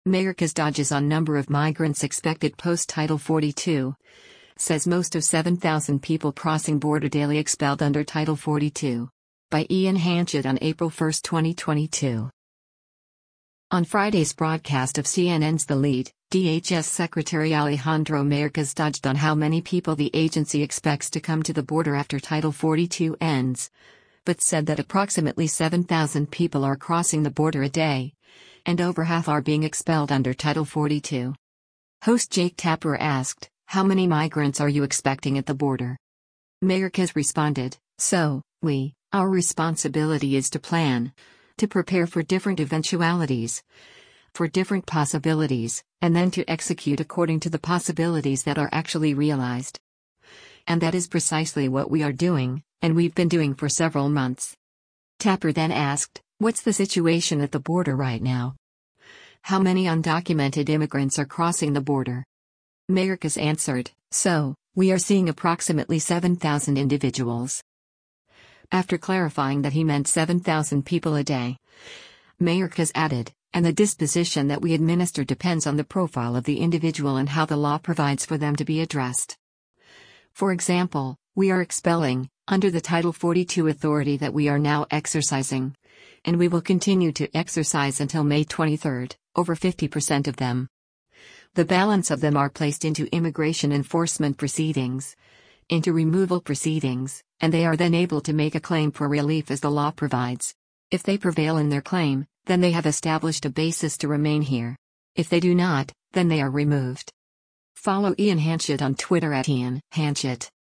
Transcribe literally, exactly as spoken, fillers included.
America's dodges on number of migrants expected post-Title forty-two. Says most of seven thousand people crossing border daily expelled under Title forty-two. By Ian Hanchett on April first, twenty twenty-two. On Friday's broadcast of C N N's The Lead, D H S Secretary Alejandro Mayorkas dodged on how many people the agency expects to come to the border after Title forty-two ends, but said that approximately seven thousand people are crossing the border a day, and over half are being expelled under Title forty-two. Host Jake Tapper asked, "How many migrants are you expecting at the border?" Mayorkas responded, "So, we, our responsibility is to plan, to prepare for different eventualities, for different possibilities, and then to execute according to the possibilities that are actually realized. And that is precisely what we are doing, and we've been doing for several months." Tapper then asked, "What's the situation at the border right now? How many undocumented immigrants are crossing the border?" Mayorkas answered, "So, we are seeing approximately seven thousand individuals." After clarifying that he meant seven thousand people a day, Mayorkas added, "And the disposition that we administer depends on the profile of the individual and how the law provides for them to be addressed. For example, we are expelling, under the Title forty-two authority that we are now exercising, and we will continue to exercise until May twenty-third, over fifty percent of them. The balance of them are placed into immigration enforcement proceedings, into removal proceedings, and they are then able to make a claim for relief as the law provides. If they prevail in their claim, then they have established a basis to remain here. If they do not, then they are removed." Follow Ian Hanchett on Twitter at Ian Hanchett.